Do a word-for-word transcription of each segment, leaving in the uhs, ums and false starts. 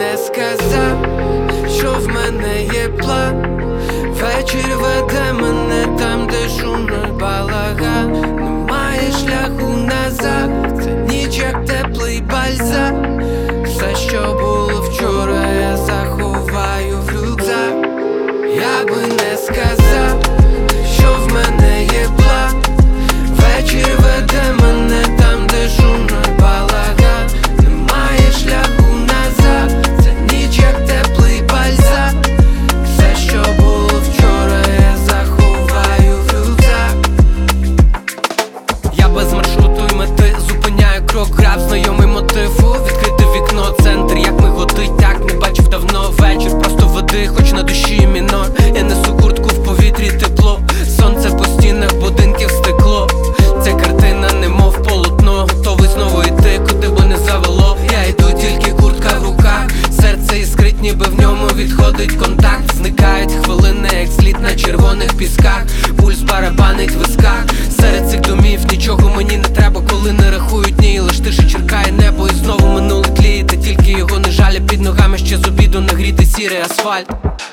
не сказав, що в мене є план. Вечір веде мене там, де шумно балаган. Немає шляху назад, це ніч як теплий бальзам. Все, що було вчора, я заховаю в рюкзак. Я би не сказав, що в мене є план. Вечір веде мене там, де шумно балаган. Немає шляху назад, це ніч як теплий бальзам. Все, що було вчора, я заховаю в рюкзак. Я без маршруту і мети зупиняю крок, грав знайомий мотиву. Відкрите вікно, центр, як ми годить, так не бачив давно. Вечір просто води, хоч на душі мінор. Я несу куртку в повітрі, тепло. Сонце по стінах будинків стекло. Ця картина немов полотно, готовий знову йти, куди би не завело. Я йду, тільки куртка в руках. Серце іскрить, ніби в ньому відходить контакт. Зникають хвилини, як слід на червоних пісках. Пульс барабанить в висках. Серед цих домів нічого мені не треба, коли не рахують дні. Лиш тиша черкає небо і знову минуле тліє. Та тільки його не жаля, під ногами ще з обіду нагрітий сірий асфальт.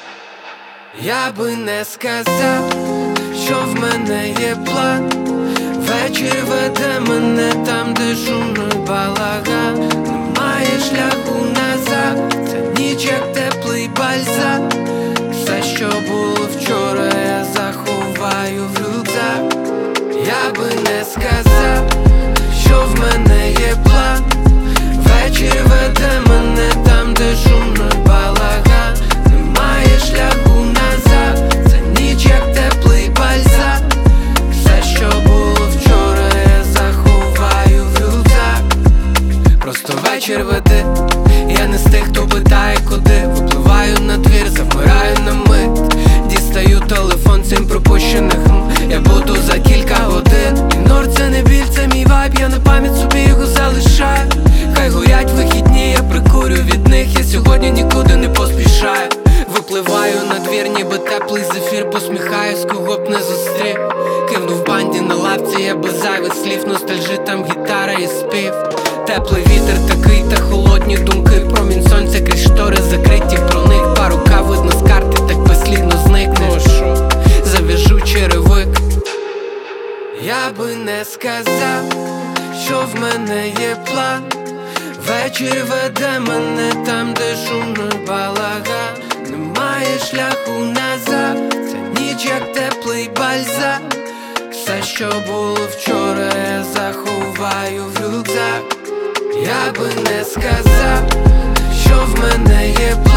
Я би не сказав, що в мене є план. Вечір веде мене там, де шумно балаган. Немає шляху назад, це ніч як теплий бальзам. Все, що було вчора, я заховаю в рюкзак. Я би не сказав, що в мене є план. Вечір веде мене там, де шумно балаган. Немає шляху назад, це ніч як теплий бальзам. Все, що було вчора, я заховаю в рюкзак. Просто вечір веди, я не з тих, хто питає куди. Випливаю на двір, завмираю на мить. Дістаю телефон, сім пропущених. Я буду за кілька годин. Ігнор це не біль, це мій вайб, я на пам'ять собі його залишаю. Хай горять вихідні, я прикурю від них. Я сьогодні нікуди не поспішаю. Випливаю на двір, ніби теплий зефір. Посміхаюсь, кого б не зустрів. Кивну в банді на лавці, я без зайвих слів. Ностальжить там гітара і спів. Теплий вітер такий та холодні думки. Промінь сонця крізь штори закриті, про них пару кав видно з карти, так безслідно зникне. Зав'яжу черевик. Я би не сказав, що в мене є план. Вечір веде мене там, де шумно балаган. Немає шляху назад, це ніч як теплий бальзам. Все, що було вчора, я заховаю в рюкзак. Я би не сказав, що в мене є план.